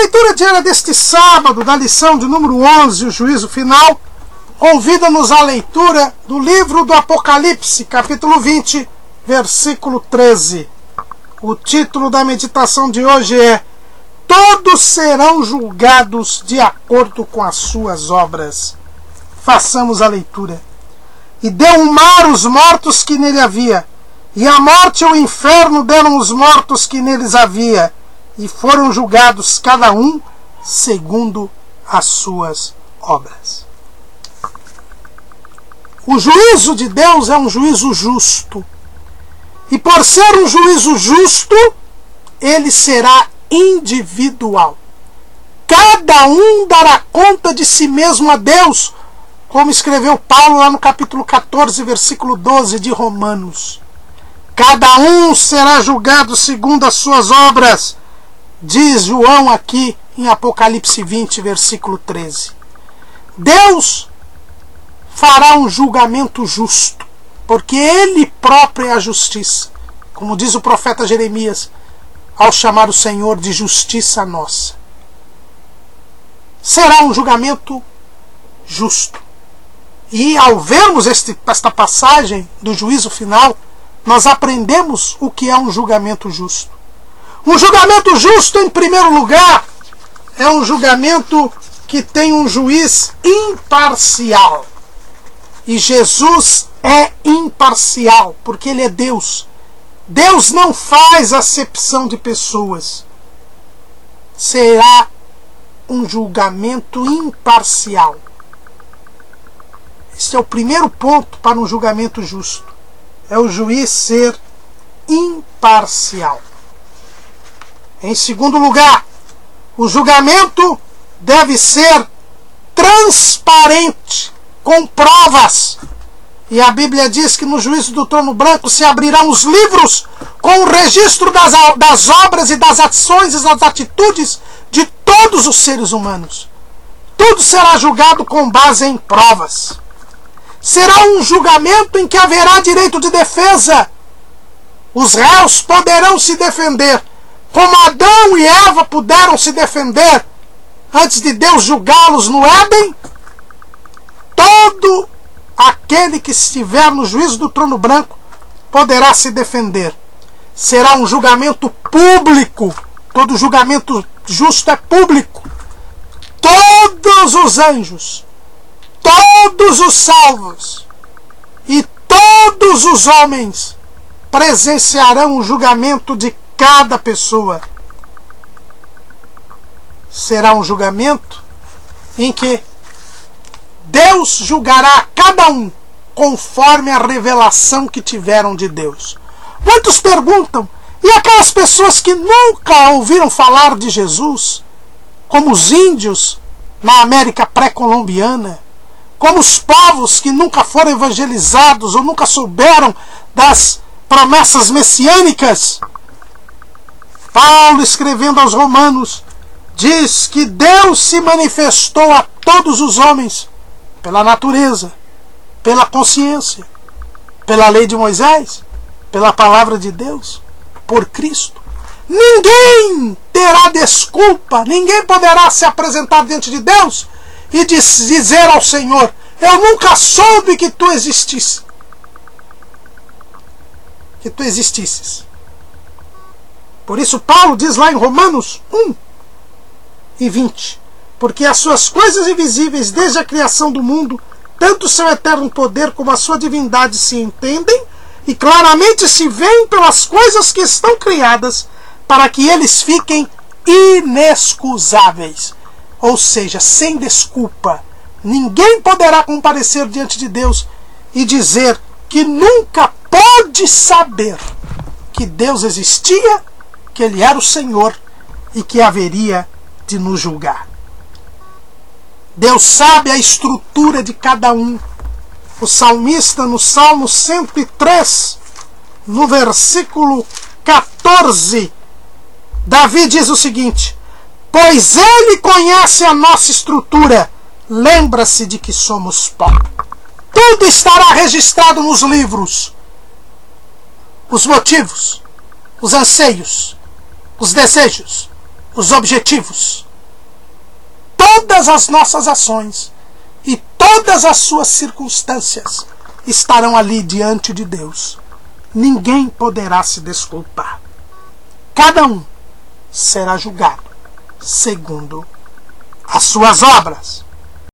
leitura diária deste sábado, da lição de número 11, o juízo final, convida-nos à leitura do livro do Apocalipse, capítulo 20, versículo 13. O título da meditação de hoje é: Todos serão julgados de acordo com as suas obras. Façamos a leitura. E deu o mar os mortos que nele havia, e a morte e o inferno deram os mortos que neles havia, e foram julgados cada um segundo as suas obras. O juízo de Deus é um juízo justo. E por ser um juízo justo, ele será individual. Cada um dará conta de si mesmo a Deus, como escreveu Paulo lá no capítulo 14, versículo 12 de Romanos. Cada um será julgado segundo as suas obras, diz João aqui em Apocalipse 20, versículo 13. Deus fará um julgamento justo, porque Ele próprio é a justiça, como diz o profeta Jeremias, ao chamar o Senhor de justiça nossa. Será um julgamento justo. E ao vermos esta passagem do juízo final, nós aprendemos o que é um julgamento justo. Um julgamento justo, em primeiro lugar, é um julgamento que tem um juiz imparcial. E Jesus é imparcial, porque Ele é Deus. Deus não faz acepção de pessoas. Será um julgamento imparcial. Esse é o primeiro ponto para um julgamento justo. É o juiz ser imparcial. Em segundo lugar, o julgamento deve ser transparente, com provas. E a Bíblia diz que no juízo do trono branco se abrirão os livros com o registro das obras e das ações e das atitudes de todos os seres humanos. Tudo será julgado com base em provas. Será um julgamento em que haverá direito de defesa. Os réus poderão se defender, como Adão e Eva puderam se defender antes de Deus julgá-los no Éden. Todo aquele que estiver no juízo do trono branco poderá se defender. Será um julgamento público. Todo julgamento justo é público. Todos os anjos, todos os salvos e todos os homens presenciarão o julgamento de cada pessoa. Será um julgamento em que Deus julgará a cada um conforme a revelação que tiveram de Deus. Muitos perguntam: e aquelas pessoas que nunca ouviram falar de Jesus, como os índios na América pré-colombiana, como os povos que nunca foram evangelizados ou nunca souberam das promessas messiânicas? Paulo, escrevendo aos Romanos, diz que Deus se manifestou a todos os homens pela natureza, pela consciência, pela lei de Moisés, pela palavra de Deus, por Cristo. Ninguém terá desculpa, ninguém poderá se apresentar diante de Deus e dizer ao Senhor: eu nunca soube que tu existisse. Que tu existisses. Por isso Paulo diz lá em Romanos 1 e 20: porque as suas coisas invisíveis desde a criação do mundo, tanto o seu eterno poder como a sua divindade se entendem e claramente se veem pelas coisas que estão criadas, para que eles fiquem inexcusáveis. Ou seja, sem desculpa. Ninguém poderá comparecer diante de Deus e dizer que nunca pôde saber que Deus existia, que Ele era o Senhor e que haveria de nos julgar. Deus sabe a estrutura de cada um. O salmista, no Salmo 103, no versículo 14, Davi diz o seguinte: pois Ele conhece a nossa estrutura, lembra-se de que somos pó. Tudo estará registrado nos livros. Os motivos, os anseios, os desejos, os objetivos, todas as nossas ações e todas as suas circunstâncias estarão ali diante de Deus. Ninguém poderá se desculpar. Cada um será julgado segundo as suas obras.